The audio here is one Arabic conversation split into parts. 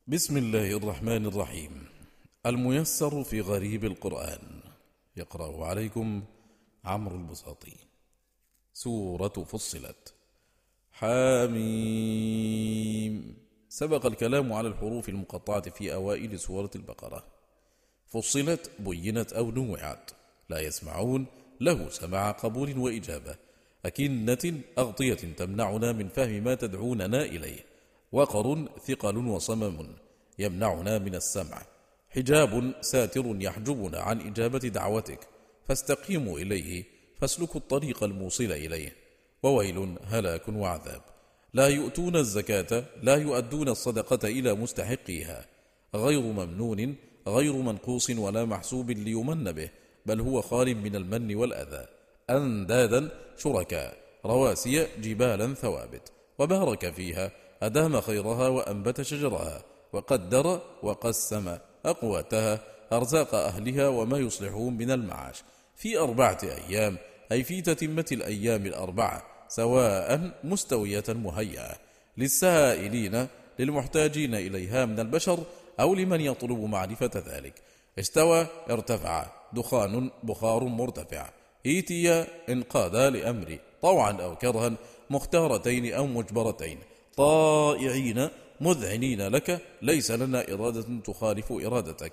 بسم الله الرحمن الرحيم. الميسر في غريب القرآن. يقرأ عليكم عمرو البساطي. سورة فصلت. حاميم. سبق الكلام على الحروف المقطعة في أوائل سورة البقرة. فصلت بينت أو نوعت، لا يسمعون له سماع قبول وإجابة، أكنة أغطية تمنعنا من فهم ما تدعوننا إليه، وقر ثقل وصمم يمنعنا من السمع، حجاب ساتر يحجبنا عن إجابة دعوتك، فاستقيموا إليه فاسلكوا الطريق الموصل إليه، وويل هلاك وعذاب. لا يؤتون الزكاة، لا يؤدون الصدقة إلى مستحقيها، غير ممنون غير منقوص ولا محسوب ليمن به، بل هو خال من المن والأذى، أندادا شركاء، رواسي جبالا ثوابت، وبارك فيها أدام خيرها وأنبت شجرها، وقدر وقسم أقواتها، أرزاق أهلها وما يصلحون من المعاش، في 4 أيام، أي في تتمة الأيام الأربعة، سواء مستوية مهيئة للسائلين للمحتاجين إليها من البشر أو لمن يطلب معرفة ذلك. استوى ارتفع، دخان بخار مرتفع، إيتيا انقادا لأمري، طوعا أو كرها، مختارتين أو مجبرتين، طائعين مذعنين لك، ليس لنا إرادة تخالف إرادتك،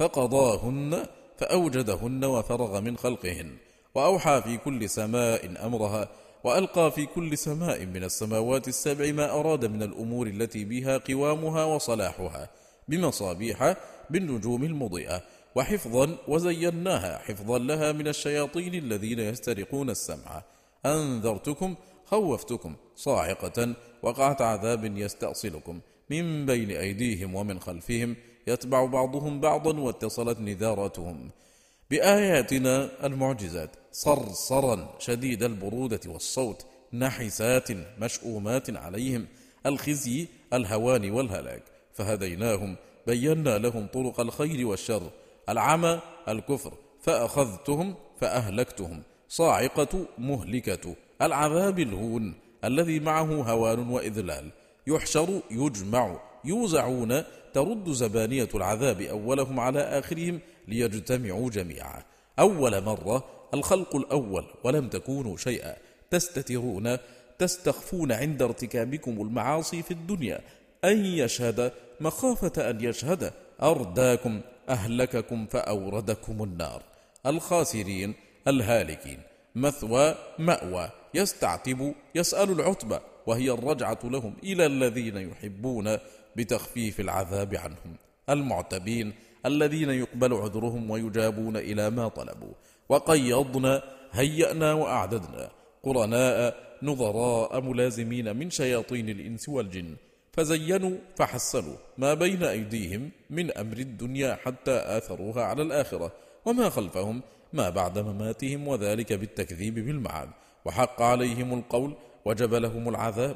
فقضاهن فأوجدهن وفرغ من خلقهن، وأوحى في كل سماء أمرها، وألقى في كل سماء من السماوات السبع ما أراد من الأمور التي بها قوامها وصلاحها، بمصابيح بالنجوم المضيئة، وحفظا وزيناها حفظا لها من الشياطين الذين يسترقون السمع. أنذرتكم خوفتكم صاعقة وقعت عذاب يستأصلكم من بين أيديهم ومن خلفهم، يتبع بعضهم بعضا واتصلت نذاراتهم بآياتنا المعجزات، صرصرا شديد البرودة والصوت، نحسات مشؤومات عليهم، الخزي الهوان والهلاك، فهديناهم بينا لهم طرق الخير والشر، العمى الكفر، فأخذتهم فأهلكتهم، صاعقة مهلكة، العذاب الهون الذي معه هوان وإذلال، يحشر يجمع يوزعون، ترد زبانية العذاب أولهم على آخرهم ليجتمعوا جميعا، أول مرة الخلق الأول ولم تكونوا شيئا، تستترون تستخفون عند ارتكابكم المعاصي في الدنيا، أن يشهد مخافة أن يشهد، أرداكم أهلككم فأوردكم النار، الخاسرين الهالكين، مثوى مأوى، يستعتب يسأل العتبة، وهي الرجعة لهم إلى الذين يحبون بتخفيف العذاب عنهم، المعتبين الذين يقبل عذرهم ويجابون إلى ما طلبوا، وقيضنا هيأنا وأعددنا قرناء نظراء ملازمين من شياطين الإنس والجن، فزينوا فحسنوا ما بين أيديهم من أمر الدنيا حتى آثروها على الآخرة، وما خلفهم ما بعد مماتهم، وذلك بالتكذيب بالمعاد، وحق عليهم القول وجب لهم العذاب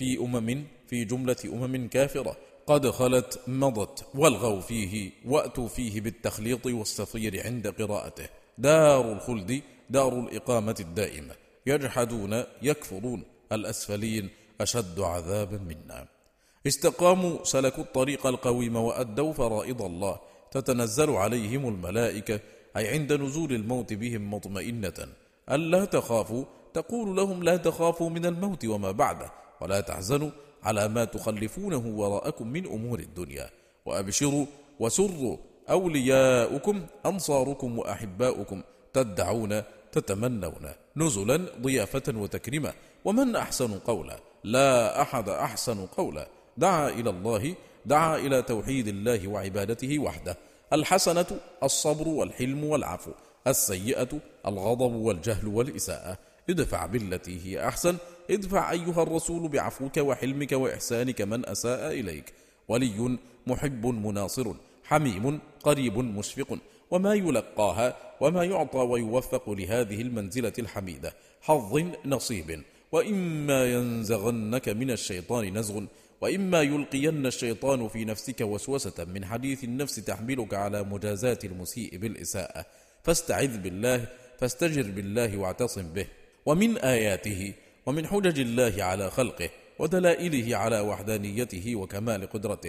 في جملة أمم كافرة قد خلت مضت، والغوا فيه وأتوا فيه بالتخليط والصفير عند قراءته، دار الخلد دار الإقامة الدائمة، يجحدون يكفرون، الأسفلين أشد عذابا منا. استقاموا سلكوا الطريق القويم وأدوا فرائض الله، تتنزل عليهم الملائكة، أي عند نزول الموت بهم مطمئنة، ألا تخافوا، تقول لهم لا تخافوا من الموت وما بعده، ولا تحزنوا على ما تخلفونه وراءكم من أمور الدنيا، وأبشروا وسروا، أولياؤكم أنصاركم وأحباؤكم، تدعون تتمنون نزلا ضيافة وتكريمة، ومن أحسن قولا، لا أحد أحسن قولا، دعا إلى الله، دعا إلى توحيد الله وعبادته وحده، الحسنة الصبر والحلم والعفو، السيئة الغضب والجهل والإساءة، ادفع بالتي هي أحسن، ادفع أيها الرسول بعفوك وحلمك وإحسانك من أساء إليك، ولي محب مناصر، حميم قريب مشفق، وما يلقاها وما يعطى ويوفق لهذه المنزلة الحميدة حظ نصيب، وإما ينزغنك من الشيطان نزغ، وإما يلقين الشيطان في نفسك وسوسة من حديث النفس تحملك على مجازاة المسيء بالإساءة، فاستعذ بالله، فاستجر بالله واعتصم به. ومن آياته ومن حجج الله على خلقه ودلائله على وحدانيته وكمال قدرته،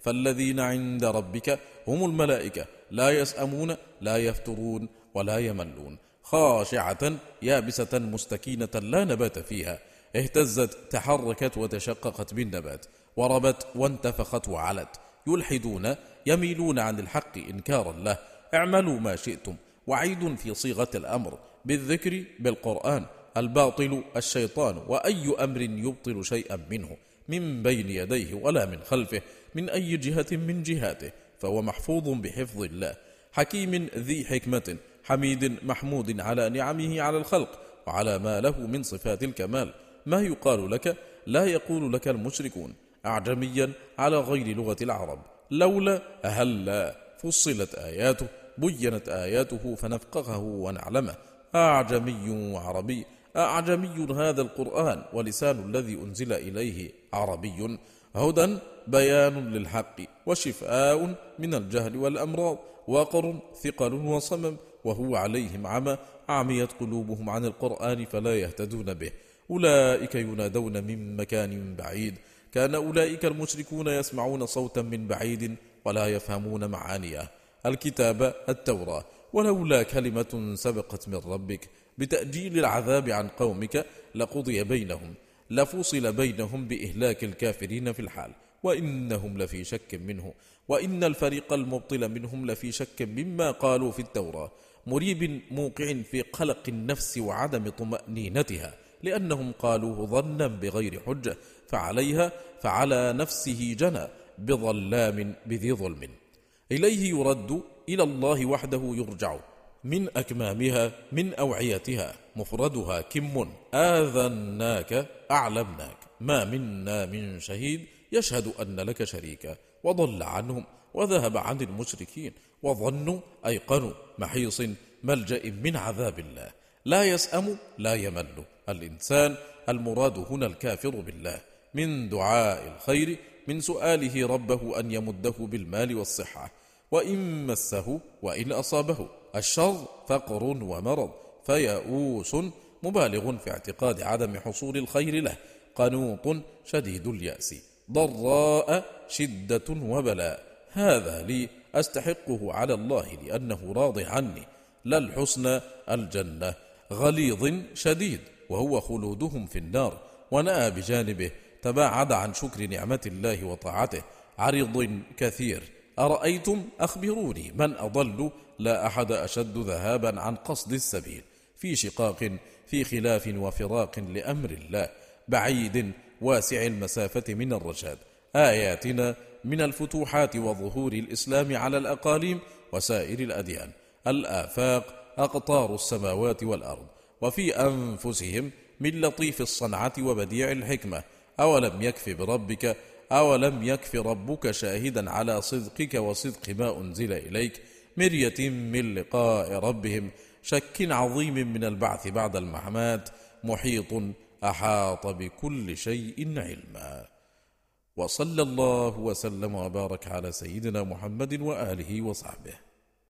فالذين عند ربك هم الملائكة لا يسأمون لا يفترون ولا يملون، خاشعة يابسة مستكينة لا نبات فيها، اهتزت تحركت وتشققت بالنبات، وربت وانتفخت وعلت، يلحدون يميلون عن الحق إنكارا له، اعملوا ما شئتم، وعيد في صيغة الأمر بالذكر بالقرآن، الباطل الشيطان، وأي أمر يبطل شيئا منه من بين يديه ولا من خلفه من أي جهة من جهاته فهو محفوظ بحفظ الله، حكيم ذي حكمة، حميد محمود على نعمه على الخلق وعلى ما له من صفات الكمال. ما يقال لك لا يقول لك المشركون، أعجميا على غير لغة العرب، لولا هلا فصلت آياته بينت آياته فنفقهه ونعلمه، أعجمي وعربي، أعجمي هذا القرآن ولسان الذي أنزل إليه عربي، هدى بيان للحق وشفاء من الجهل والأمراض، وقر ثقل وصمم، وهو عليهم عمى، عميت قلوبهم عن القرآن فلا يهتدون به، أولئك ينادون من مكان بعيد، كان أولئك المشركون يسمعون صوتا من بعيد ولا يفهمون معانيه، الكتاب التوراة، ولولا كلمة سبقت من ربك بتأجيل العذاب عن قومك لقضي بينهم، لفصل بينهم بإهلاك الكافرين في الحال، وإنهم لفي شك منه، وإن الفريق المبطل منهم لفي شك مما قالوا في التوراة، مريب موقع في قلق النفس وعدم طمأنينتها، لأنهم قالوه ظنا بغير حجة، فعليها فعلى نفسه جنى بظلام بذي ظلم، إليه يرد إلى الله وحده يرجع، من أكمامها من أوعيتها مفردها كم، آذناك أعلمناك، ما منا من شهيد يشهد أن لك شريكا، وضل عنهم وذهب عن المشركين، وظنوا أيقنوا محيص ملجأ من عذاب الله، لا يسأم لا يمل الإنسان، المراد هنا الكافر بالله، من دعاء الخير، من سؤاله ربه أن يمده بالمال والصحة، وإن مسه وإن أصابه الشر فقر ومرض فيئوس مبالغ في اعتقاد عدم حصول الخير له، قنوط شديد اليأس، ضراء شدة وبلاء، هذا لي أستحقه على الله لأنه راض عني، لا الحسنى الجنة، غليظ شديد وهو خلودهم في النار، ونأى بجانبه تباعد عن شكر نعمة الله وطاعته، عرض كثير، أرأيتم أخبروني من أضل، لا أحد أشد ذهابا عن قصد السبيل، في شقاق في خلاف وفراق لأمر الله، بعيد واسع المسافة من الرشاد، آياتنا من الفتوحات وظهور الإسلام على الأقاليم وسائر الأديان، الآفاق أقطار السماوات والأرض، وفي أنفسهم من لطيف الصنعة وبديع الحكمة، أولم يكف ربك شاهدا على صدقك وصدق ما أنزل إليك، مرية من لقاء ربهم، شك عظيم من البعث بعد المحمات، محيط أحاط بكل شيء علما. وصلى الله وسلم وبارك على سيدنا محمد وآله وصحبه.